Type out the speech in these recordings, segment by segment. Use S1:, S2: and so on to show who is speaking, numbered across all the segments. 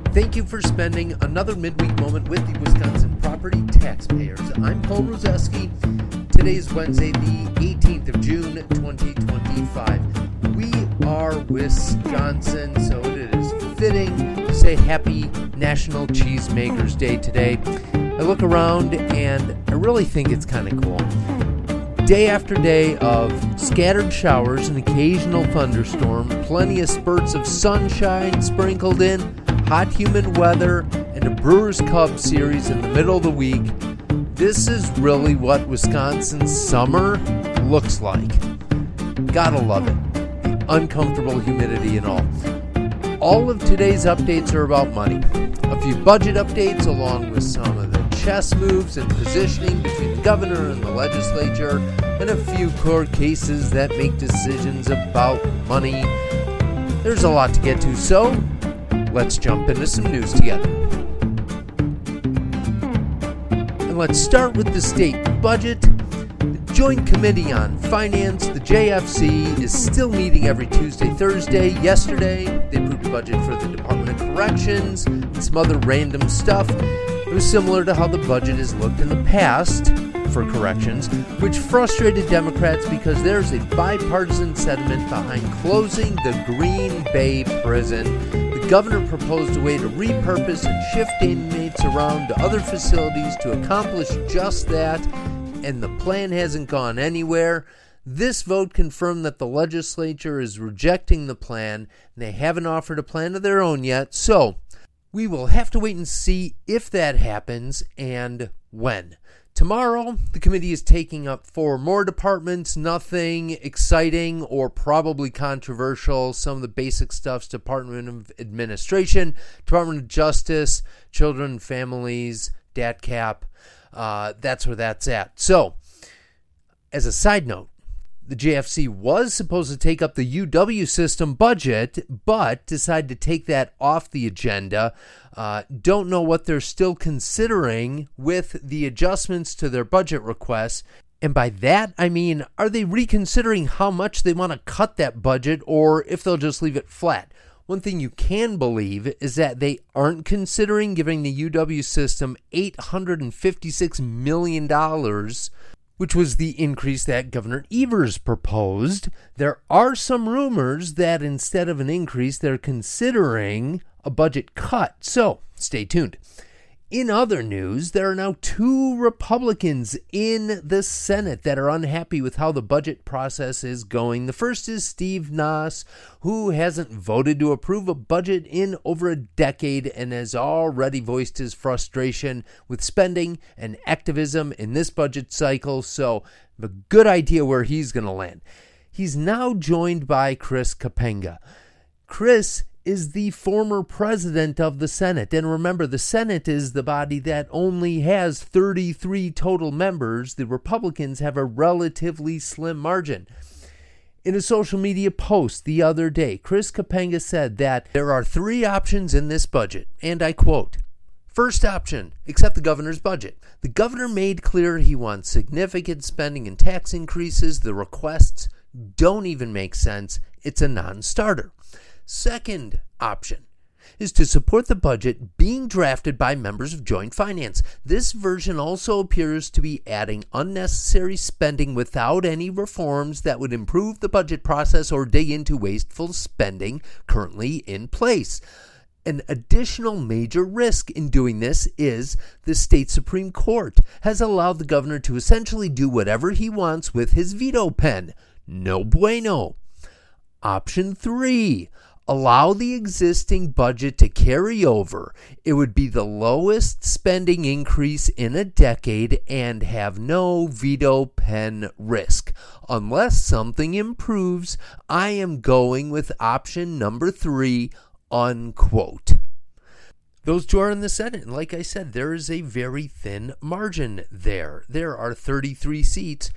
S1: Thank you for spending another midweek moment with the Wisconsin property taxpayers. I'm Paul Rozeski. Today is Wednesday, the 18th of June, 2025. We are Wisconsin, so it is fitting to say Happy National Cheesemakers Day today. I look around and I really think it's kind of cool. Day after day of scattered showers, an occasional thunderstorm, plenty of spurts of sunshine sprinkled in, hot humid weather, and a Brewers Cubs series in the middle of the week. This is really what Wisconsin's summer looks like. Gotta love it. The uncomfortable humidity and all. All of today's updates are about money. A few budget updates along with some of the chess moves and positioning between the governor and the legislature, and a few court cases that make decisions about money. There's a lot to get to, so let's jump into some news together. And let's start with the state budget. The Joint Committee on Finance, the JFC, is still meeting every Tuesday, Thursday. Yesterday, they approved a budget for the Department of Corrections and some other random stuff. It was similar to how the budget has looked in the past for corrections, which frustrated Democrats because there's a bipartisan sentiment behind closing the Green Bay prison. The governor proposed a way to repurpose and shift inmates around to other facilities to accomplish just that, and the plan hasn't gone anywhere. This vote confirmed that the legislature is rejecting the plan, and they haven't offered a plan of their own yet, so we will have to wait and see if that happens and when. Tomorrow, the committee is taking up 4 more departments. Nothing exciting or probably controversial. Some of the basic stuff's Department of Administration, Department of Justice, Children and Families, DATCAP. That's where that's at. So, as a side note, the JFC was supposed to take up the UW system budget, but decided to take that off the agenda. Don't know what they're still considering with the adjustments to their budget requests. And by that, I mean, are they reconsidering how much they want to cut that budget or if they'll just leave it flat? One thing you can believe is that they aren't considering giving the UW system $856 million, which was the increase that Governor Evers proposed. There are some rumors that instead of an increase, they're considering a budget cut. So, stay tuned. In other news, there are now 2 Republicans in the Senate that are unhappy with how the budget process is going. The first is Steve Nass, who hasn't voted to approve a budget in over a decade and has already voiced his frustration with spending and activism in this budget cycle, so a good idea where he's going to land. He's now joined by Chris Kapenga. Chris is the former president of the Senate. And remember, the Senate is the body that only has 33 total members. The Republicans have a relatively slim margin. In a social media post the other day, Chris Kapenga said that there are 3 options in this budget, and I quote, "First option, accept the governor's budget. The governor made clear he wants significant spending and tax increases. The requests don't even make sense. It's a non-starter. Second option is to support the budget being drafted by members of Joint Finance. This version also appears to be adding unnecessary spending without any reforms that would improve the budget process or dig into wasteful spending currently in place. An additional major risk in doing this is the state Supreme Court has allowed the governor to essentially do whatever he wants with his veto pen. No bueno. Option 3. Allow the existing budget to carry over. It would be the lowest spending increase in a decade and have no veto pen risk. Unless something improves, I am going with option number 3, unquote. Those 2 are in the Senate, and like I said, there is a very thin margin there. There are 33 seats,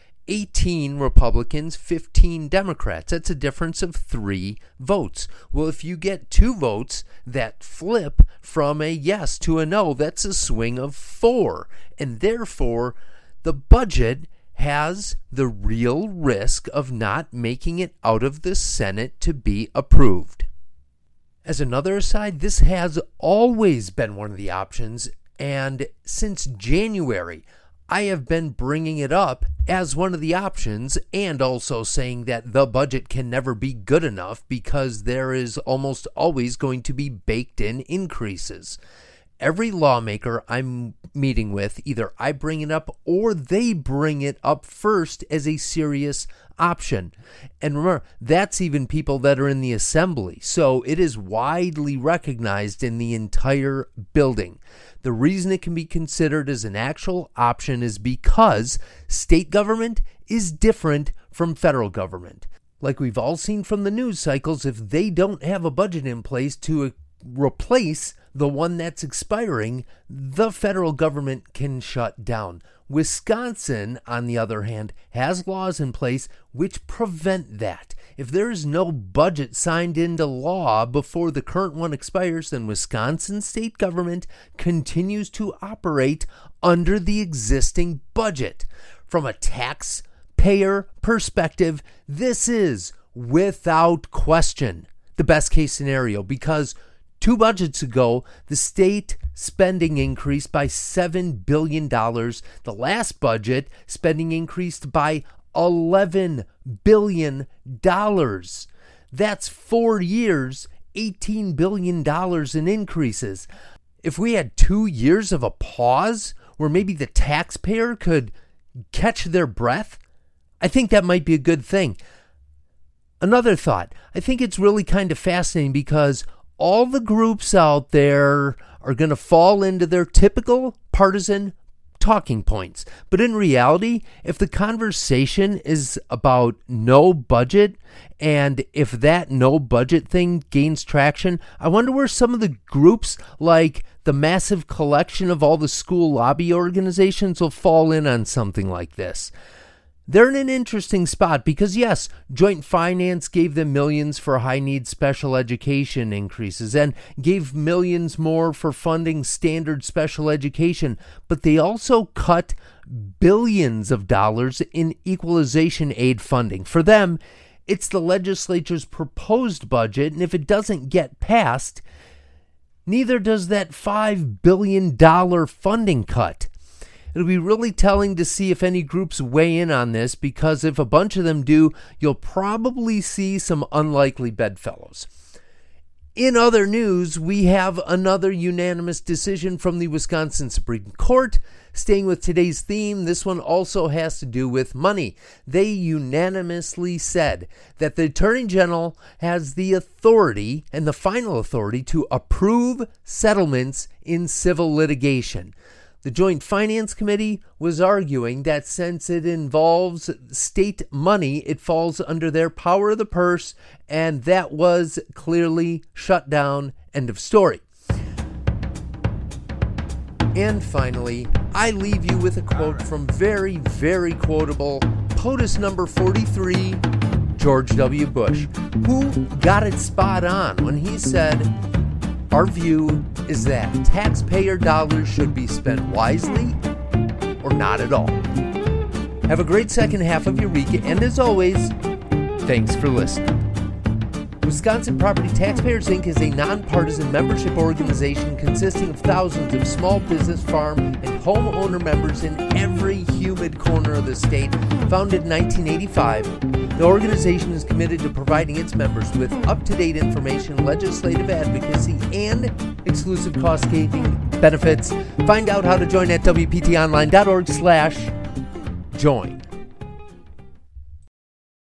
S1: 18 Republicans, 15 Democrats. That's a difference of 3 votes. Well, if you get 2 votes that flip from a yes to a no, that's a swing of 4. And therefore, the budget has the real risk of not making it out of the Senate to be approved. As another aside, this has always been one of the options, and since January, I have been bringing it up as one of the options and also saying that the budget can never be good enough because there is almost always going to be baked-in increases. Every lawmaker I'm meeting with, either I bring it up or they bring it up first as a serious option. And remember, that's even people that are in the assembly. So it is widely recognized in the entire building. The reason it can be considered as an actual option is because state government is different from federal government. Like we've all seen from the news cycles, if they don't have a budget in place to replace the one that's expiring, the federal government can shut down. Wisconsin, on the other hand, has laws in place which prevent that. If there is no budget signed into law before the current one expires, then Wisconsin state government continues to operate under the existing budget. From a taxpayer perspective, this is, without question, the best case scenario because 2 budgets ago, the state spending increased by $7 billion. The last budget, spending increased by $11 billion. That's 4 years, $18 billion in increases. If we had 2 years of a pause where maybe the taxpayer could catch their breath, I think that might be a good thing. Another thought, I think it's really kind of fascinating because all the groups out there are going to fall into their typical partisan talking points. But in reality, if the conversation is about no budget, and if that no budget thing gains traction, I wonder where some of the groups like the massive collection of all the school lobby organizations will fall in on something like this. They're in an interesting spot because, yes, Joint Finance gave them millions for high-need special education increases and gave millions more for funding standard special education, but they also cut billions of dollars in equalization aid funding. For them, it's the legislature's proposed budget, and if it doesn't get passed, neither does that $5 billion funding cut. It'll be really telling to see if any groups weigh in on this, because if a bunch of them do, you'll probably see some unlikely bedfellows. In other news, we have another unanimous decision from the Wisconsin Supreme Court. Staying with today's theme, this one also has to do with money. They unanimously said that the Attorney General has the authority and the final authority to approve settlements in civil litigation. The Joint Finance Committee was arguing that since it involves state money, it falls under their power of the purse, and that was clearly shut down. End of story. And finally, I leave you with a quote from very, very quotable POTUS number 43, George W. Bush, who got it spot on when he said, "Our view is that taxpayer dollars should be spent wisely or not at all." Have a great second half of your week, and as always, thanks for listening. Wisconsin Property Taxpayers Inc. is a nonpartisan membership organization consisting of thousands of small business, farm, and homeowner members in every humid corner of the state. Founded in 1985, the organization is committed to providing its members with up-to-date information, legislative advocacy, and exclusive cost-saving benefits. Find out how to join at wptonline.org/join.